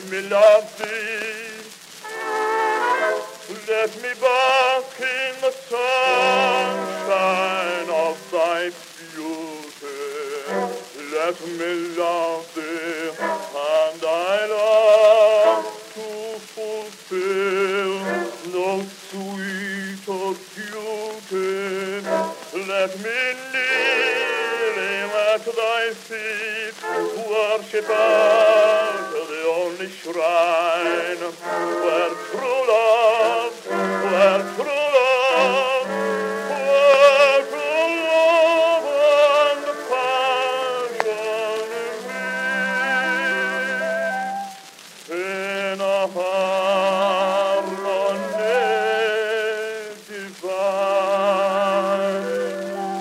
me love thee. Let me bask in the sunshine of thy beauty. Let me love thee, and I long to fulfill those sweeter duties. Let me kneel at thy feet, worship at the only shrine where true love, where true love, where true love and passion meet in a harmony divine.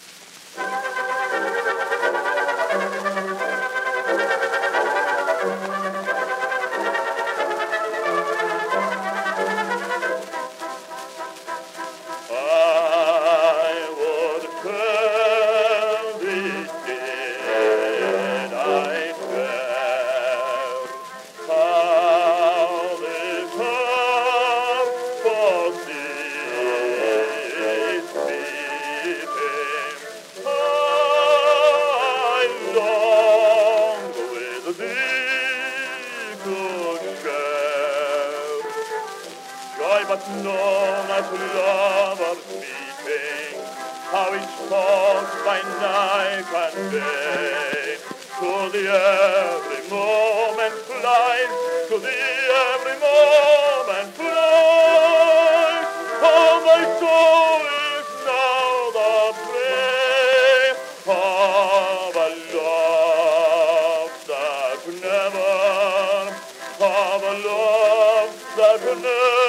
I would tell thee, did I dare, how this heart for thee is beating. I long with thee to share joy but known as lovers meeting, how each thought by night and day to the every moment flies, to the every moment flies. How my soul is now the prey of a love that never, of a love that never